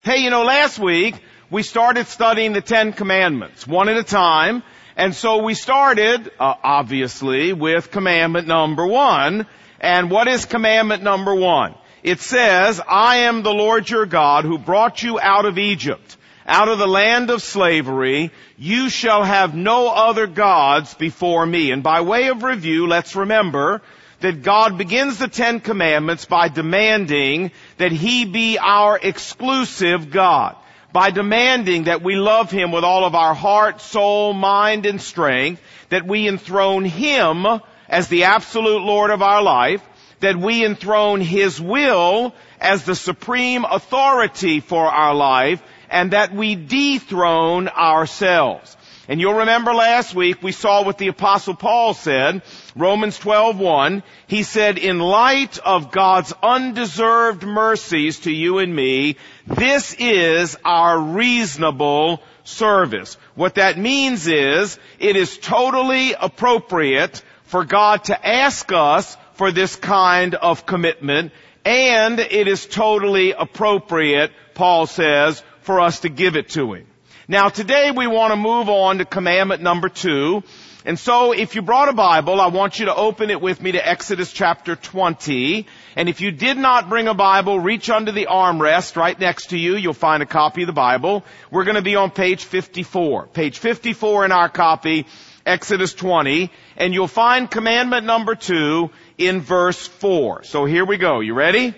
Hey, last week we started studying the Ten Commandments, one at a time. And so we started, obviously, with commandment number 1. And what is commandment number 1? It says, I am the Lord your God who brought you out of Egypt, out of the land of slavery. You shall have no other gods before me. And by way of review, let's remember that God begins the Ten Commandments by demanding that He be our exclusive God, by demanding that we love Him with all of our heart, soul, mind, and strength, that we enthrone Him as the absolute Lord of our life, that we enthrone His will as the supreme authority for our life, and that we dethrone ourselves. And you'll remember last week we saw what the Apostle Paul said, Romans 12:1. He said, in light of God's undeserved mercies to you and me, this is our reasonable service. What that means is, it is totally appropriate for God to ask us for this kind of commitment, and it is totally appropriate, Paul says, for us to give it to Him. Now today we want to move on to commandment number 2. And so if you brought a Bible, I want you to open it with me to Exodus chapter 20. And if you did not bring a Bible, reach under the armrest right next to you. You'll find a copy of the Bible. We're going to be on page 54. Page 54 in our copy, Exodus 20. And you'll find commandment number 2 in verse 4. So here we go. You ready?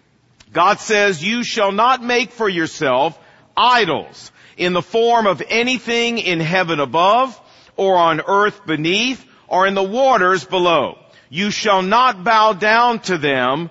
God says, you shall not make for yourself idols in the form of anything in heaven above, or on earth beneath, or in the waters below. You shall not bow down to them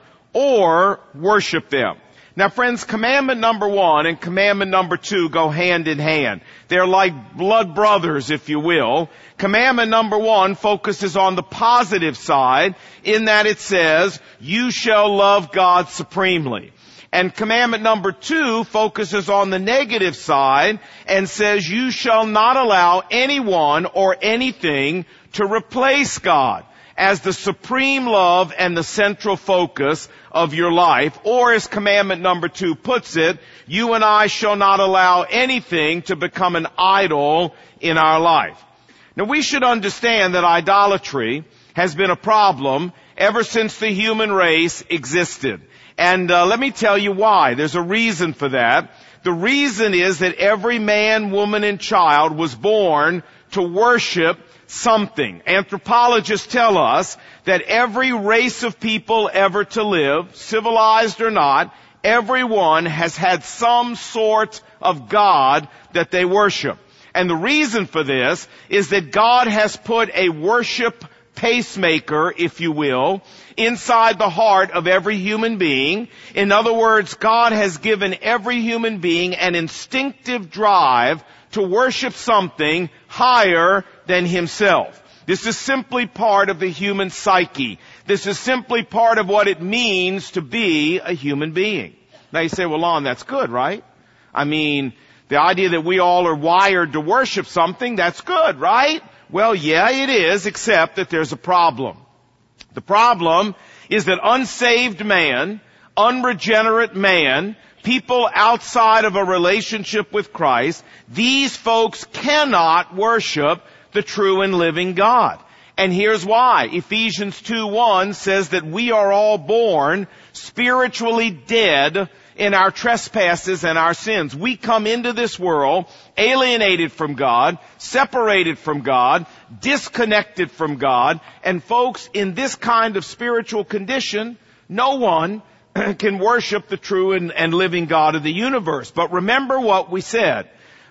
or worship them. Now friends, commandment number 1 and commandment number 2 go hand in hand. They're like blood brothers, if you will. Commandment number 1 focuses on the positive side, in that it says, you shall love God supremely. And commandment number 2 focuses on the negative side and says you shall not allow anyone or anything to replace God as the supreme love and the central focus of your life. Or as commandment number 2 puts it, you and I shall not allow anything to become an idol in our life. Now we should understand that idolatry has been a problem ever since the human race existed. And let me tell you why. There's a reason for that. The reason is that every man, woman, and child was born to worship something. Anthropologists tell us that every race of people ever to live, civilized or not, everyone has had some sort of God that they worship. And the reason for this is that God has put a worship pacemaker, if you will, inside the heart of every human being. In other words, God has given every human being an instinctive drive to worship something higher than himself. This is simply part of the human psyche. This is simply part of what it means to be a human being. Now you say, well, Lon, that's good, right? I mean, the idea that we all are wired to worship something, that's good, right? Well, yeah, it is, except that there's a problem. The problem is that unsaved man, unregenerate man, people outside of a relationship with Christ, these folks cannot worship the true and living God. And here's why. Ephesians 2:1 says that we are all born spiritually dead in our trespasses and our sins. We come into this world alienated from God, separated from God, disconnected from God. And folks, in this kind of spiritual condition, no one can worship the true and living God of the universe. But remember what we said.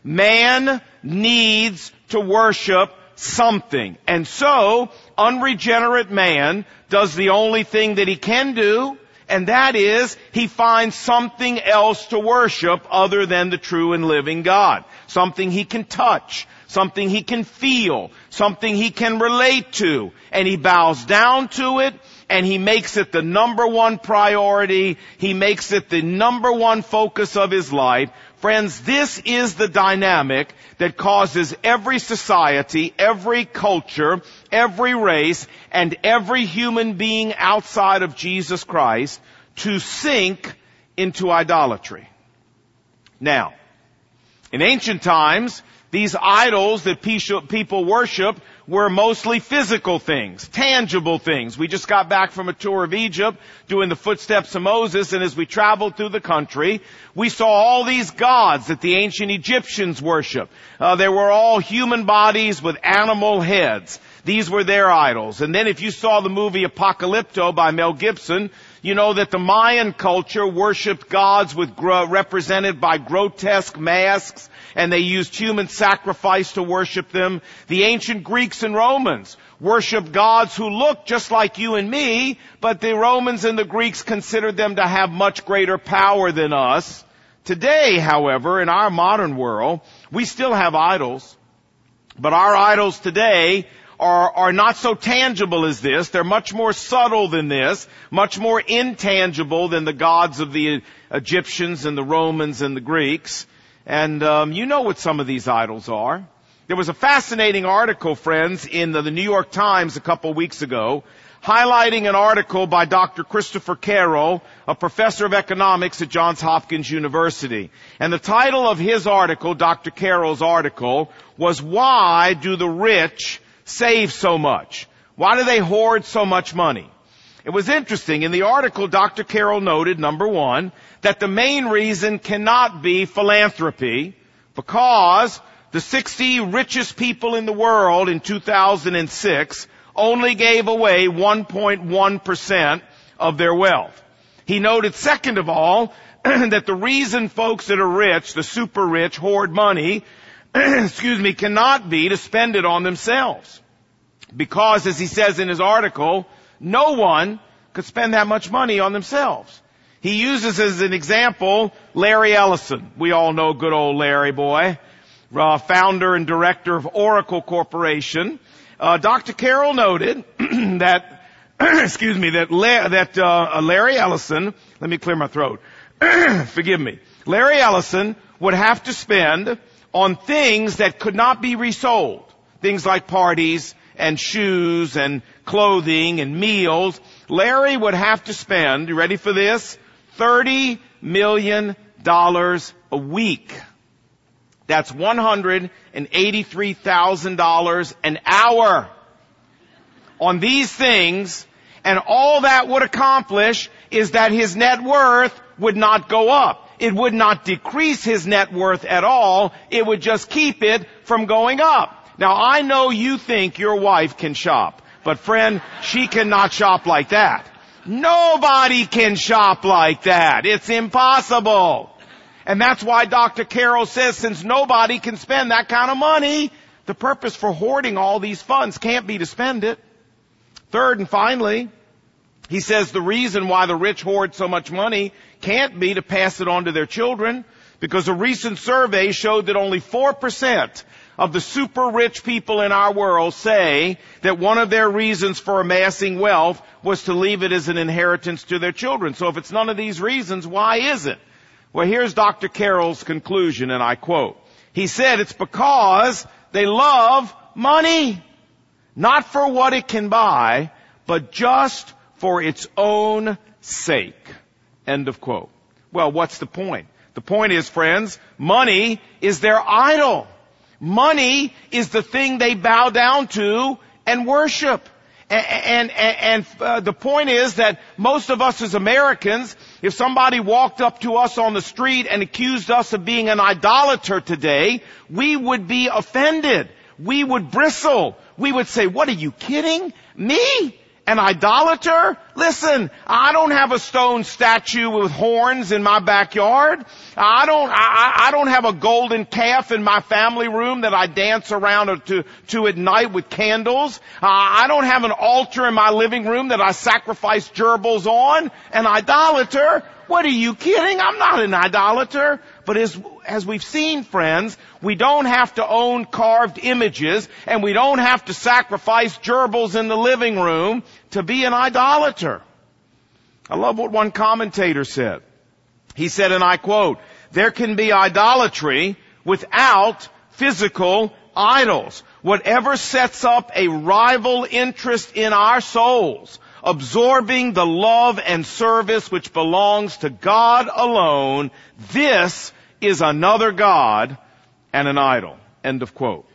Man needs to worship something. And so, unregenerate man does the only thing that he can do, and that is, he finds something else to worship other than the true and living God. Something he can touch, something he can feel, something he can relate to. And he bows down to it, and he makes it the number one priority. He makes it the number one focus of his life. Friends, this is the dynamic that causes every society, every culture, every race, and every human being outside of Jesus Christ to sink into idolatry. Now, in ancient times, these idols that people worship were mostly physical things, tangible things. We just got back from a tour of Egypt doing the footsteps of Moses, and as we traveled through the country, we saw all these gods that the ancient Egyptians worshiped. They were all human bodies with animal heads. These were their idols. And then if you saw the movie Apocalypto by Mel Gibson, you know that the Mayan culture worshipped gods represented by grotesque masks, and they used human sacrifice to worship them. The ancient Greeks and Romans worshiped gods who looked just like you and me, but the Romans and the Greeks considered them to have much greater power than us. Today, however, in our modern world, we still have idols, but our idols today are not so tangible as this. They're much more subtle than this, much more intangible than the gods of the Egyptians and the Romans and the Greeks. And you know what some of these idols are. There was a fascinating article, friends, in the New York Times a couple weeks ago, highlighting an article by Dr. Christopher Carroll, a professor of economics at Johns Hopkins University. And the title of his article, Dr. Carroll's article, was "Why Do the Rich Save So Much? Why do they hoard so much money?" It was interesting. In the article, Dr. Carroll noted, number one, that the main reason cannot be philanthropy, because the 60 richest people in the world in 2006 only gave away 1.1% of their wealth. He noted, second of all, that the reason folks that are rich, the super rich, hoard money, cannot be to spend it on themselves. Because, as he says in his article, no one could spend that much money on themselves. He uses as an example Larry Ellison. We all know good old Larry boy, founder and director of Oracle Corporation. Dr. Carroll noted that, Larry Ellison, let me clear my throat. Forgive me. Larry Ellison would have to spend on things that could not be resold. Things like parties and shoes and clothing and meals. Larry would have to spend, you ready for this? $30 million a week. That's $183,000 an hour on these things, and all that would accomplish is that his net worth would not go up. It would not decrease his net worth at all. It would just keep it from going up. Now, I know you think your wife can shop, but friend, she cannot shop like that. Nobody can shop like that. It's impossible. And that's why Dr. Carroll says, since nobody can spend that kind of money, the purpose for hoarding all these funds can't be to spend it. Third and finally, he says the reason why the rich hoard so much money can't be to pass it on to their children, because a recent survey showed that only 4% of the super rich people in our world say that one of their reasons for amassing wealth was to leave it as an inheritance to their children. So if it's none of these reasons, why is it? Well, here's Dr. Carroll's conclusion, and I quote. He said it's because they love money, not for what it can buy, but just for its own sake. End of quote. Well, what's the point? The point is, friends, money is their idol. Money is the thing they bow down to and worship. And the point is that most of us as Americans, if somebody walked up to us on the street and accused us of being an idolater today, we would be offended. We would bristle. We would say, "What, are you kidding? Me? An idolater? Listen, I don't have a stone statue with horns in my backyard. I don't have a golden calf in my family room that I dance around to at night with candles. I don't have an altar in my living room that I sacrifice gerbils on. An idolater? What, are you kidding? I'm not an idolater." But as we've seen, friends, we don't have to own carved images, and we don't have to sacrifice gerbils in the living room to be an idolater. I love what one commentator said. He said, and I quote, "There can be idolatry without physical idols. Whatever sets up a rival interest in our souls, absorbing the love and service which belongs to God alone, this is another god and an idol. End of quote.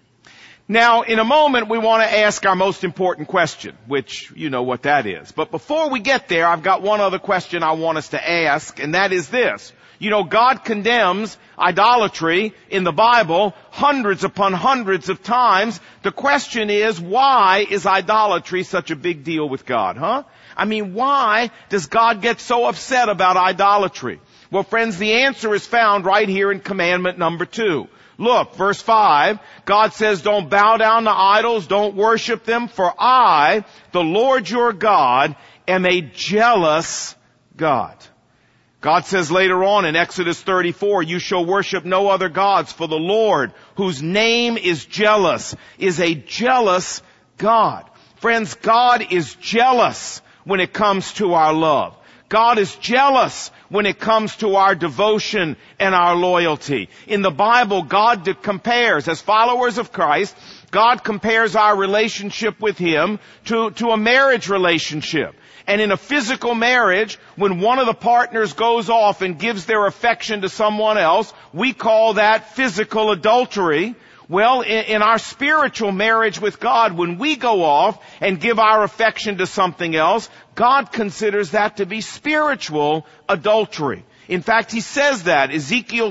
Now, in a moment, we want to ask our most important question, which you know what that is. But before we get there, I've got one other question I want us to ask, and that is this. You know, God condemns idolatry in the Bible hundreds upon hundreds of times. The question is, why is idolatry such a big deal with God, huh? I mean, why does God get so upset about idolatry? Well, friends, the answer is found right here in commandment number 2. Look, verse 5, God says, don't bow down to idols, don't worship them, for I, the Lord your God, am a jealous God. God says later on in Exodus 34, you shall worship no other gods, for the Lord, whose name is jealous, is a jealous God. Friends, God is jealous when it comes to our love. God is jealous when it comes to our devotion and our loyalty. In the Bible, God compares, as followers of Christ, God compares our relationship with Him to a marriage relationship. And in a physical marriage, when one of the partners goes off and gives their affection to someone else, we call that physical adultery. Well, in our spiritual marriage with God, when we go off and give our affection to something else, God considers that to be spiritual adultery. In fact, He says that. Ezekiel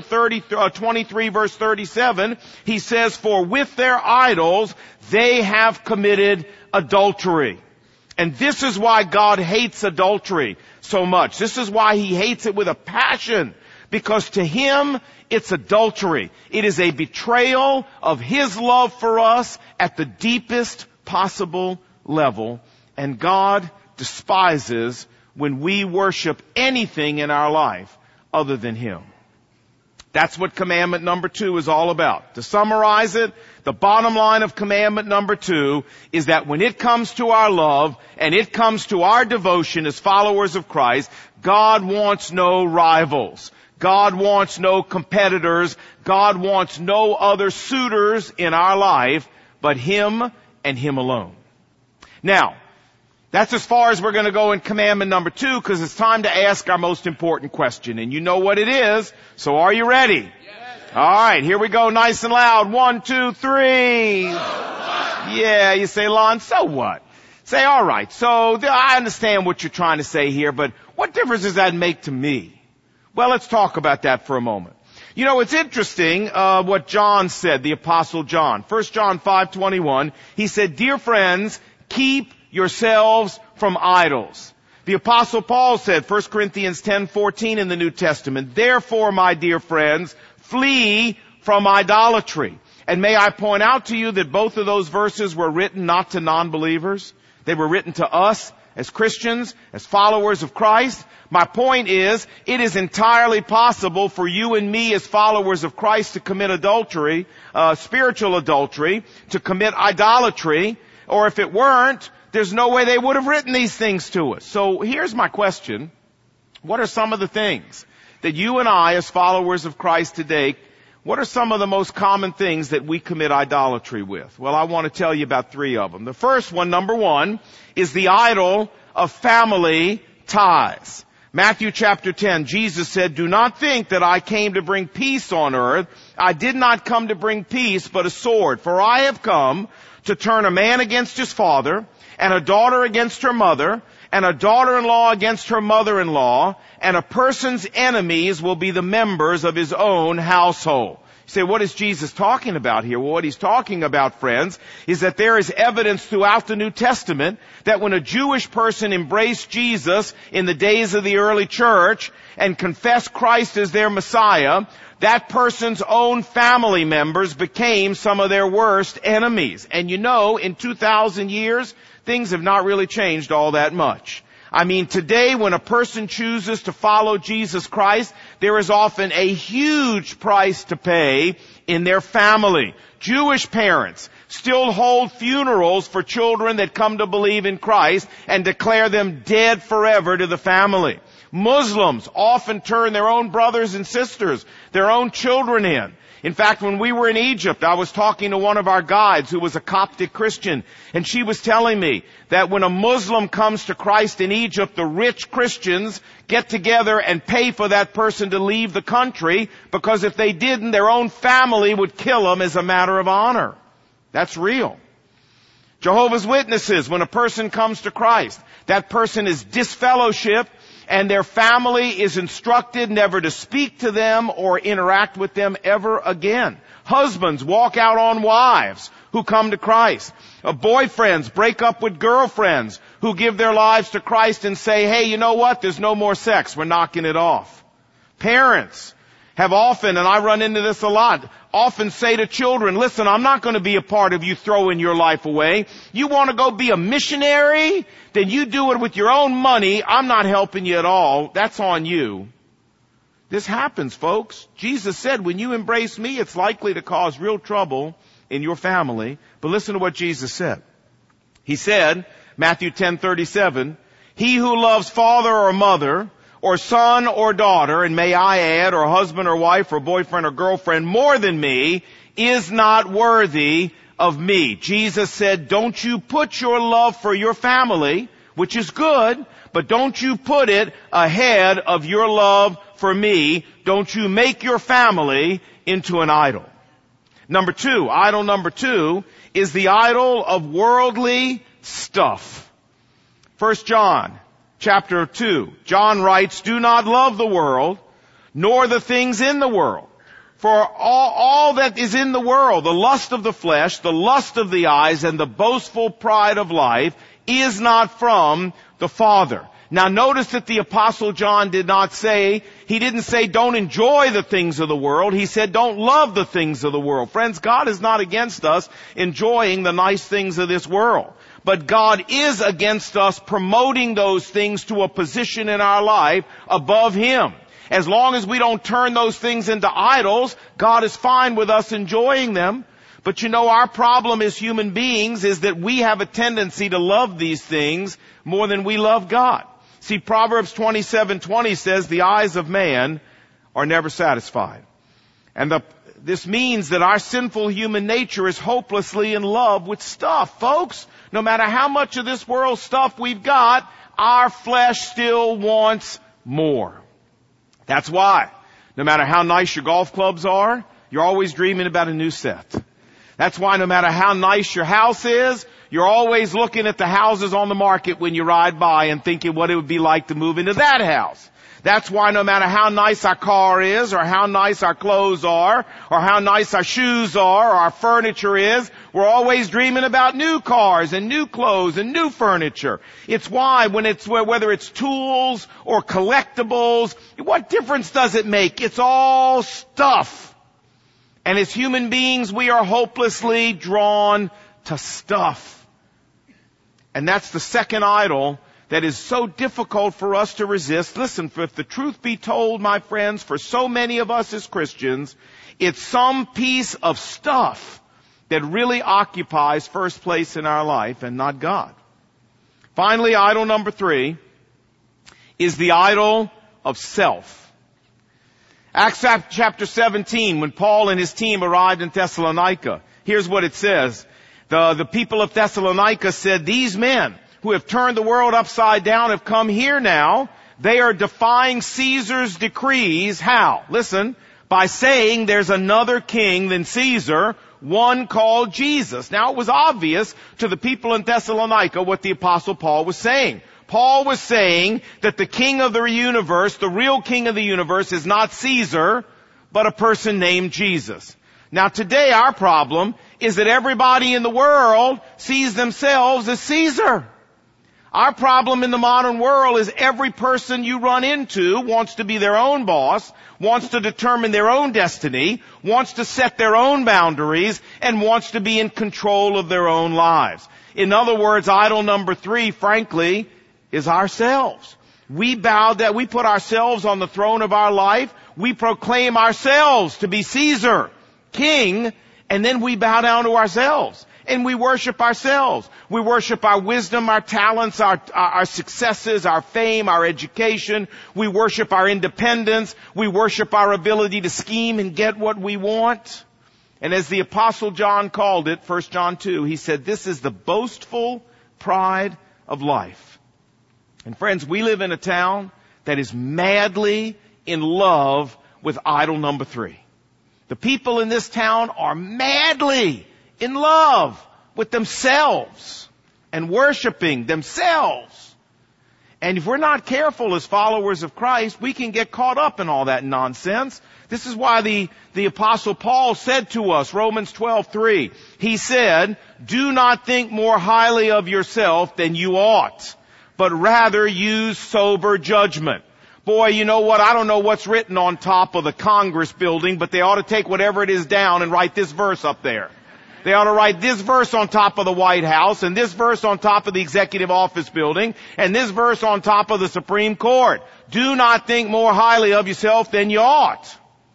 23 verse 37, He says, for with their idols they have committed adultery. And this is why God hates adultery so much. This is why He hates it with a passion. Because to Him, it's adultery. It is a betrayal of His love for us at the deepest possible level. And God despises when we worship anything in our life other than Him. That's what commandment number 2 is all about. To summarize it, the bottom line of commandment number 2 is that when it comes to our love and it comes to our devotion as followers of Christ, God wants no rivals. God wants no competitors. God wants no other suitors in our life but Him and Him alone. Now, that's as far as we're going to go in commandment number 2, because it's time to ask our most important question. And you know what it is, so are you ready? Yes. All right, here we go, nice and loud. 1, 2, 3. Yeah, you say, Lon, so what? Say, all right, so I understand what you're trying to say here, but what difference does that make to me? Well, let's talk about that for a moment. You know, it's interesting what John said, the Apostle John. 1 John 5:21, he said, dear friends, keep yourselves from idols. The Apostle Paul said, 1 Corinthians 10:14 in the New Testament, therefore, my dear friends, flee from idolatry. And may I point out to you that both of those verses were written not to non-believers. They were written to us as Christians, as followers of Christ. My point is, it is entirely possible for you and me as followers of Christ to commit adultery, spiritual adultery, to commit idolatry, or if it weren't, there's no way they would have written these things to us. So here's my question. What are some of the things that you and I as followers of Christ today, what are some of the most common things that we commit idolatry with? Well, I want to tell you about 3 of them. The first one, number 1, is the idol of family ties. Matthew chapter 10, Jesus said, do not think that I came to bring peace on earth. I did not come to bring peace, but a sword. For I have come to turn a man against his father, and a daughter against her mother, and a daughter-in-law against her mother-in-law, and a person's enemies will be the members of his own household. You say, what is Jesus talking about here? Well, what He's talking about, friends, is that there is evidence throughout the New Testament that when a Jewish person embraced Jesus in the days of the early church and confessed Christ as their Messiah, that person's own family members became some of their worst enemies. And you know, in 2,000 years, things have not really changed all that much. I mean, today when a person chooses to follow Jesus Christ, there is often a huge price to pay in their family. Jewish parents still hold funerals for children that come to believe in Christ and declare them dead forever to the family. Muslims often turn their own brothers and sisters, their own children in. In fact, when we were in Egypt, I was talking to one of our guides who was a Coptic Christian, and she was telling me that when a Muslim comes to Christ in Egypt, the rich Christians get together and pay for that person to leave the country, because if they didn't, their own family would kill them as a matter of honor. That's real. Jehovah's Witnesses, when a person comes to Christ, that person is disfellowshipped, and their family is instructed never to speak to them or interact with them ever again. Husbands walk out on wives who come to Christ. Boyfriends break up with girlfriends who give their lives to Christ and say, hey, you know what? There's no more sex. We're knocking it off. Parents have often, and I run into this a lot, often say to children, listen, I'm not going to be a part of you throwing your life away. You want to go be a missionary? Then you do it with your own money. I'm not helping you at all. That's on you. This happens, folks. Jesus said, when you embrace me, it's likely to cause real trouble in your family. But listen to what Jesus said. He said, Matthew 10:37, he who loves father or mother, or son or daughter, and may I add, or husband or wife or boyfriend or girlfriend more than me, is not worthy of me. Jesus said, don't you put your love for your family, which is good, but don't you put it ahead of your love for me. Don't you make your family into an idol. Idol number two is the idol of worldly stuff. 1 John chapter 2, John writes, do not love the world, nor the things in the world. For all that is in the world, the lust of the flesh, the lust of the eyes, and the boastful pride of life, is not from the Father. Now notice that the Apostle John didn't say don't enjoy the things of the world. He said don't love the things of the world. Friends, God is not against us enjoying the nice things of this world. But God is against us promoting those things to a position in our life above Him. As long as we don't turn those things into idols, God is fine with us enjoying them. But you know, our problem as human beings is that we have a tendency to love these things more than we love God. See, Proverbs 27:20 says, the eyes of man are never satisfied. And this means that our sinful human nature is hopelessly in love with stuff. Folks, no matter how much of this world stuff we've got, our flesh still wants more. That's why, no matter how nice your golf clubs are, you're always dreaming about a new set. That's why no matter how nice your house is, you're always looking at the houses on the market when you ride by and thinking what it would be like to move into that house. That's why no matter how nice our car is, or how nice our clothes are, or how nice our shoes are, or our furniture is, we're always dreaming about new cars and new clothes and new furniture. It's why whether it's tools or collectibles, what difference does it make? It's all stuff. And as human beings, we are hopelessly drawn to stuff. And that's the second idol that is so difficult for us to resist. Listen, for if the truth be told, my friends, for so many of us as Christians, it's some piece of stuff that really occupies first place in our life and not God. Finally, idol number 3 is the idol of self. Acts chapter 17, when Paul and his team arrived in Thessalonica, here's what it says. The people of Thessalonica said, these men who have turned the world upside down have come here now. They are defying Caesar's decrees. How? Listen, by saying there's another king than Caesar, one called Jesus. Now it was obvious to the people in Thessalonica what the Apostle Paul was saying. Paul was saying that the king of the universe, the real king of the universe, is not Caesar, but a person named Jesus. Now today our problem is that everybody in the world sees themselves as Caesar. Our problem in the modern world is every person you run into wants to be their own boss, wants to determine their own destiny, wants to set their own boundaries, and wants to be in control of their own lives. In other words, idol number 3, frankly, is ourselves. We put ourselves on the throne of our life. We proclaim ourselves to be Caesar, king, and then we bow down to ourselves. And we worship ourselves. We worship our wisdom, our talents, our successes, our fame, our education. We worship our independence. We worship our ability to scheme and get what we want. And as the Apostle John called it, 1 John 2, he said, this is the boastful pride of life. And friends, we live in a town that is madly in love with idol number 3. The people in this town are madly in love with themselves and worshiping themselves. And if we're not careful as followers of Christ, we can get caught up in all that nonsense. This is why the Apostle Paul said to us, Romans 12:3, he said, do not think more highly of yourself than you ought, but rather use sober judgment. Boy, you know what? I don't know what's written on top of the Congress building, but they ought to take whatever it is down and write this verse up there. They ought to write this verse on top of the White House, and this verse on top of the Executive Office Building, and this verse on top of the Supreme Court. Do not think more highly of yourself than you ought.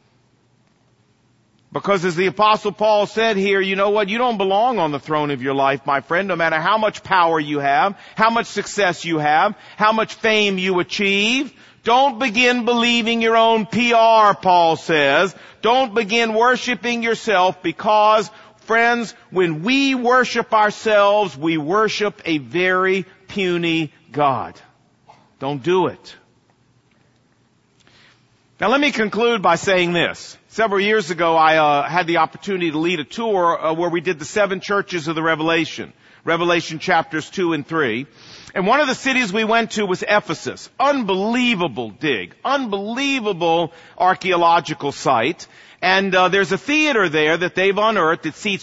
Because as the Apostle Paul said here, you know what? You don't belong on the throne of your life, my friend, no matter how much power you have, how much success you have, how much fame you achieve. Don't begin believing your own PR, Paul says. Don't begin worshiping yourself because, friends, when we worship ourselves, we worship a very puny God. Don't do it. Now let me conclude by saying this. Several years ago, I had the opportunity to lead a tour where we did the 7 churches of the Revelation chapters 2 and 3. And one of the cities we went to was Ephesus. Unbelievable dig. Unbelievable archaeological site. And there's a theater there that they've unearthed that seats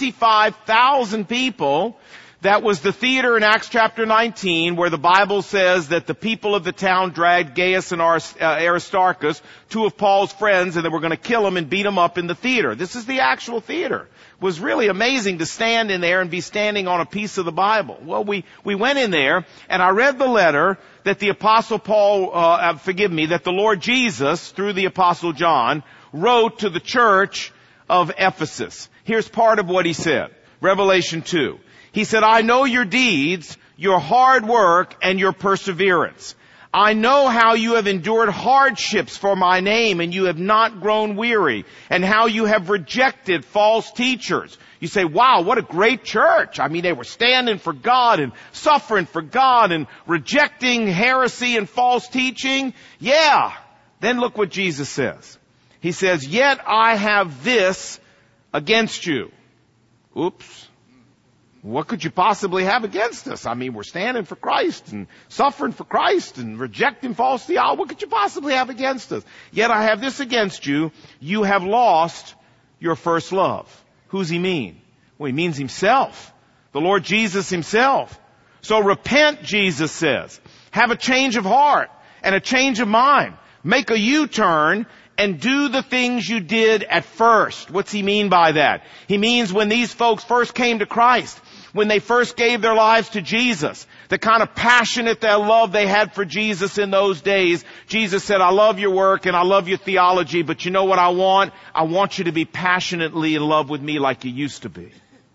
25,000 people. That was the theater in Acts chapter 19 where the Bible says that the people of the town dragged Gaius and Aristarchus, 2 of Paul's friends, and they were going to kill them and beat them up in the theater. This is the actual theater. It was really amazing to stand in there and be standing on a piece of the Bible. Well, we went in there and I read the letter that the Apostle Paul, that the Lord Jesus, through the Apostle John, wrote to the church of Ephesus. Here's part of what he said. Revelation 2. He said, I know your deeds, your hard work, and your perseverance. I know how you have endured hardships for my name, and you have not grown weary, and how you have rejected false teachers. You say, wow, what a great church. I mean, they were standing for God and suffering for God and rejecting heresy and false teaching. Yeah. Then look what Jesus says. He says, yet I have this against you. Oops. What could you possibly have against us? I mean, we're standing for Christ and suffering for Christ and rejecting false theology. What could you possibly have against us? Yet I have this against you. You have lost your first love. Who's he mean? Well, he means himself. The Lord Jesus himself. So repent, Jesus says. Have a change of heart and a change of mind. Make a U-turn and do the things you did at first. What's he mean by that? He means when these folks first came to Christ, when they first gave their lives to Jesus, the kind of passionate love they had for Jesus in those days. Jesus said, I love your work and I love your theology, but you know what I want? I want you to be passionately in love with me like you used to be.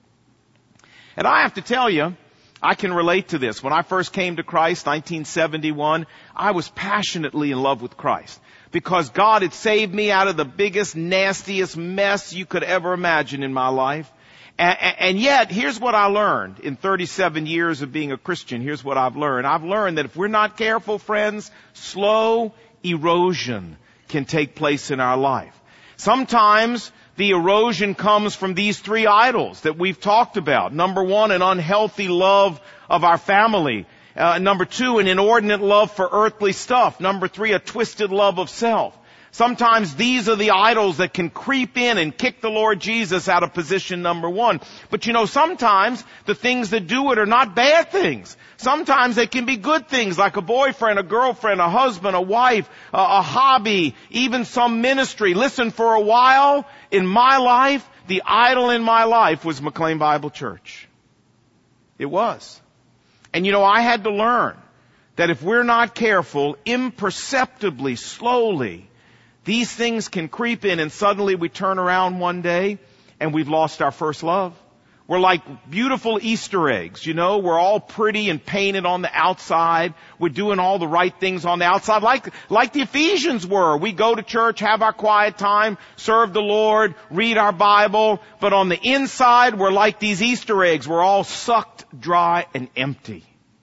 And I have to tell you, I can relate to this. When I first came to Christ, 1971, I was passionately in love with Christ. Because God had saved me out of the biggest, nastiest mess you could ever imagine in my life. And yet, here's what I learned in 37 years of being a Christian. Here's what I've learned. I've learned that if we're not careful, friends, slow erosion can take place in our life. Sometimes the erosion comes from these 3 idols that we've talked about. Number 1, an unhealthy love of our family. Number 2, an inordinate love for earthly stuff. Number 3, a twisted love of self. Sometimes these are the idols that can creep in and kick the Lord Jesus out of position number 1. But you know, sometimes the things that do it are not bad things. Sometimes they can be good things like a boyfriend, a girlfriend, a husband, a wife, a hobby, even some ministry. Listen, for a while in my life, the idol in my life was McLean Bible Church. It was. And you know, I had to learn that if we're not careful, imperceptibly, slowly, these things can creep in and suddenly we turn around one day and we've lost our first love. We're like beautiful Easter eggs, you know. We're all pretty and painted on the outside. We're doing all the right things on the outside, like the Ephesians were. We go to church, have our quiet time, serve the Lord, read our Bible. But on the inside, we're like these Easter eggs. We're all sucked dry and empty.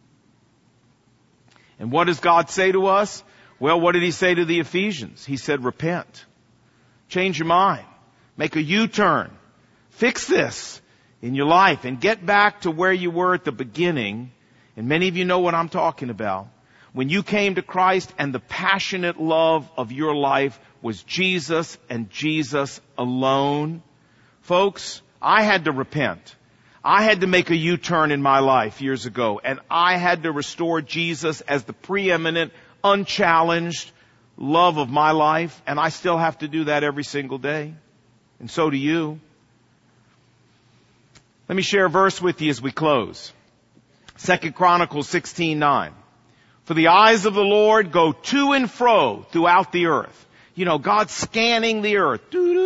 And what does God say to us? Well, what did He say to the Ephesians? He said, repent. Change your mind. Make a U-turn. Fix this in your life and get back to where you were at the beginning. And many of you know what I'm talking about. When you came to Christ and the passionate love of your life was Jesus and Jesus alone. Folks, I had to repent. I had to make a U-turn in my life years ago, and I had to restore Jesus as the preeminent, unchallenged love of my life, and I still have to do that every single day. And so do you. Let me share a verse with you as we close. 2 Chronicles 16:9. For the eyes of the Lord go to and fro throughout the earth. You know, God's scanning the earth.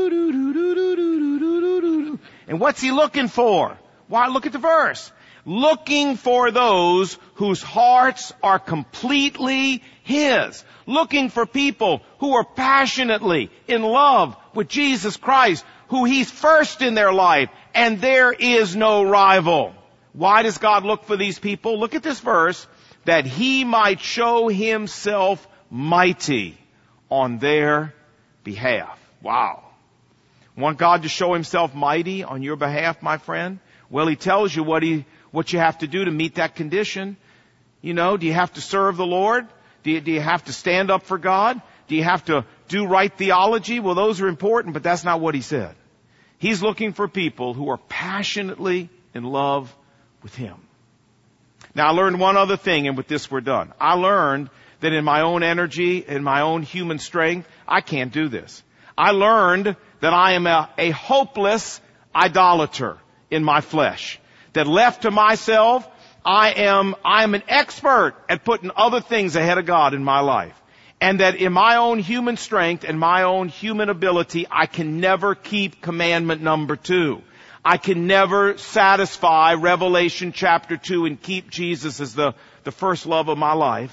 And what's He looking for? Why, look at the verse. Looking for those whose hearts are completely His. Looking for people who are passionately in love with Jesus Christ, who He's first in their life, and there is no rival. Why does God look for these people? Look at this verse. That He might show Himself mighty on their behalf. Wow. Want God to show Himself mighty on your behalf, my friend? Well, He tells you what you have to do to meet that condition. You know, do you have to serve the Lord? Do you have to stand up for God? Do you have to do right theology? Well, those are important, but that's not what He said. He's looking for people who are passionately in love with Him. Now, I learned one other thing, and with this we're done. I learned that in my own energy, in my own human strength, I can't do this. I learned that I am a hopeless idolater in my flesh. That left to myself, I am an expert at putting other things ahead of God in my life. And that in my own human strength and my own human ability, I can never keep commandment number 2. I can never satisfy Revelation chapter 2 and keep Jesus as the first love of my life.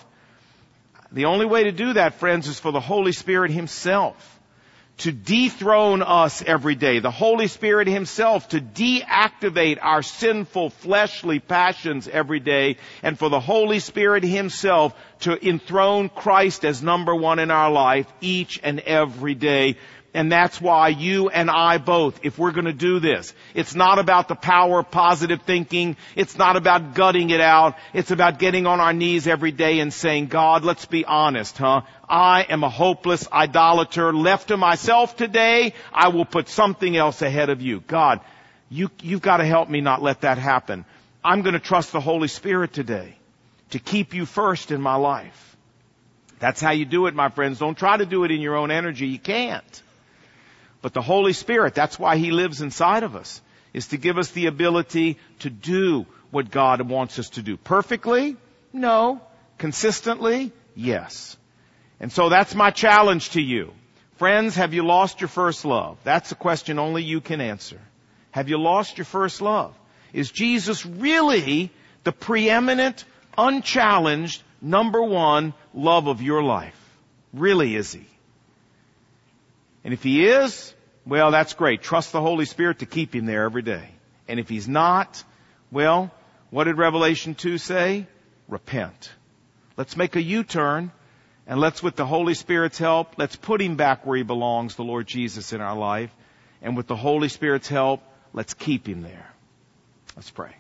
The only way to do that, friends, is for the Holy Spirit Himself to dethrone us every day. The Holy Spirit Himself to deactivate our sinful fleshly passions every day. And for the Holy Spirit Himself to enthrone Christ as number 1 in our life each and every day. And that's why you and I both, if we're going to do this, it's not about the power of positive thinking. It's not about gutting it out. It's about getting on our knees every day and saying, God, let's be honest, I am a hopeless idolater. Left to myself today, I will put something else ahead of you. God, you've got to help me not let that happen. I'm going to trust the Holy Spirit today to keep you first in my life. That's how you do it, my friends. Don't try to do it in your own energy. You can't. But the Holy Spirit, that's why He lives inside of us, is to give us the ability to do what God wants us to do. Perfectly? No. Consistently? Yes. And so that's my challenge to you. Friends, have you lost your first love? That's a question only you can answer. Have you lost your first love? Is Jesus really the preeminent, unchallenged, number 1 love of your life? Really is He? And if He is, well, that's great. Trust the Holy Spirit to keep Him there every day. And if He's not, well, what did Revelation 2 say? Repent. Let's make a U-turn, and let's, with the Holy Spirit's help, let's put Him back where He belongs, the Lord Jesus, in our life. And with the Holy Spirit's help, let's keep Him there. Let's pray.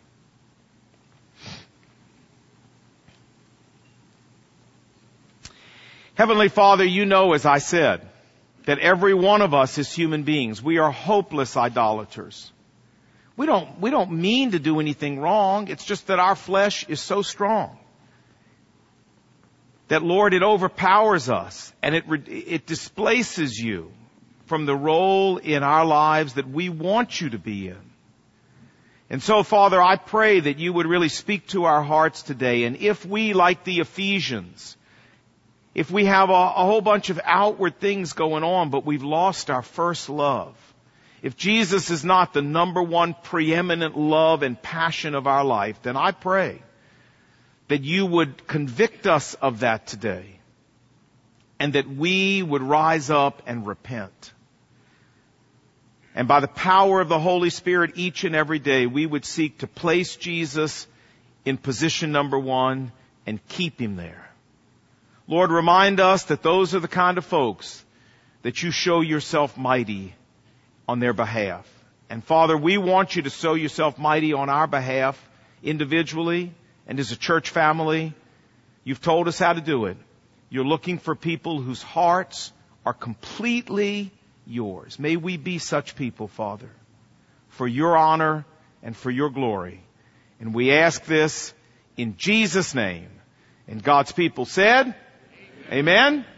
Heavenly Father, You know, as I said, that every one of us is human beings. We are hopeless idolaters. We don't mean to do anything wrong. It's just that our flesh is so strong that, Lord, it overpowers us and it displaces You from the role in our lives that we want You to be in. And so, Father, I pray that You would really speak to our hearts today. And if we, like the Ephesians, if we have a whole bunch of outward things going on, but we've lost our first love, if Jesus is not the number one preeminent love and passion of our life, then I pray that you would convict us of that today, and that we would rise up and repent. And by the power of the Holy Spirit, each and every day, we would seek to place Jesus in position number one and keep him there. Lord, remind us that those are the kind of folks that you show yourself mighty on their behalf. And Father, we want you to show yourself mighty on our behalf individually and as a church family. You've told us how to do it. You're looking for people whose hearts are completely yours. May we be such people, Father, for your honor and for your glory. And we ask this in Jesus' name. And God's people said, Amen. Amen.